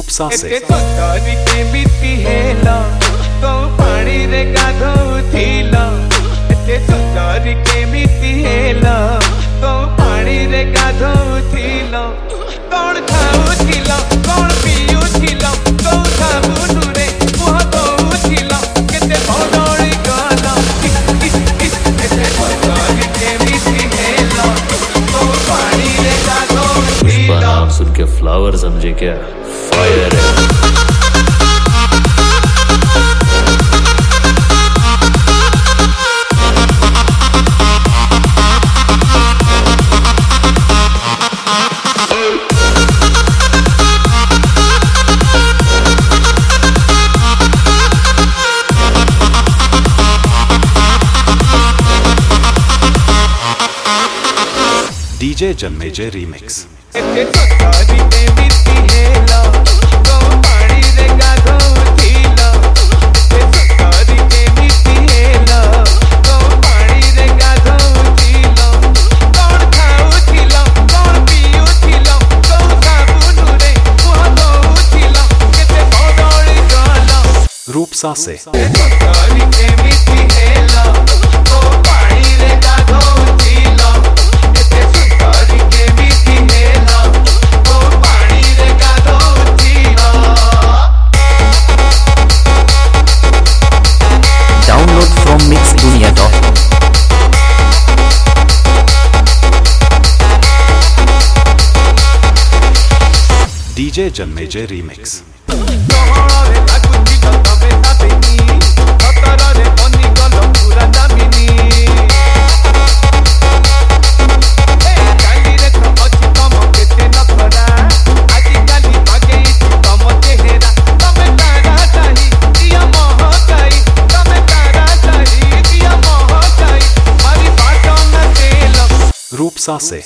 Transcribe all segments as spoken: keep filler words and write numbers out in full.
रूपसा से केमिति हेला तो पानी रे गाधोउथिला एते सुंदर केमिति हेला तो पानी रे गाधोउथिला कौन खाउथिला कौन पिउथिला तो साबुन रे मुह धोउथिला केते बदली गला एते सुंदर केमिति हेला तो पानी रे गाधोउथिला। नाम सुन के फ्लावर समझे क्या? फायर है। DJ Janmejay remix. रूपसा से download from mix Duniya dot DJ Janmejay remix. Rupsa से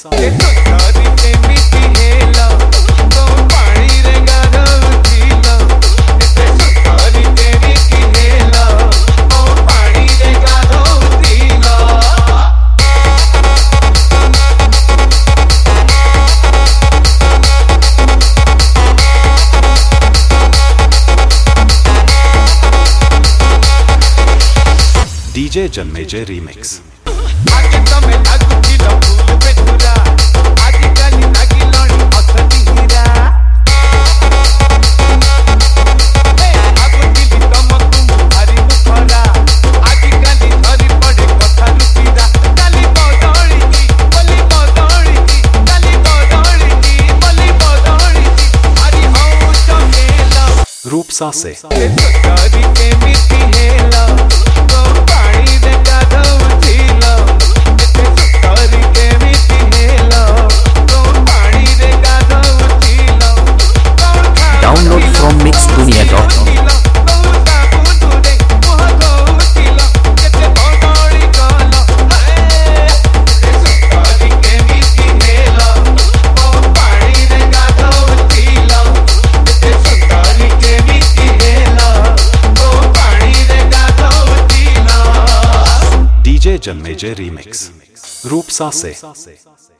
डीजे जन्मेजय रीमिक्स। रूपसा से download from mix Duniya dot DJ Janmejay remix. Rupsa से।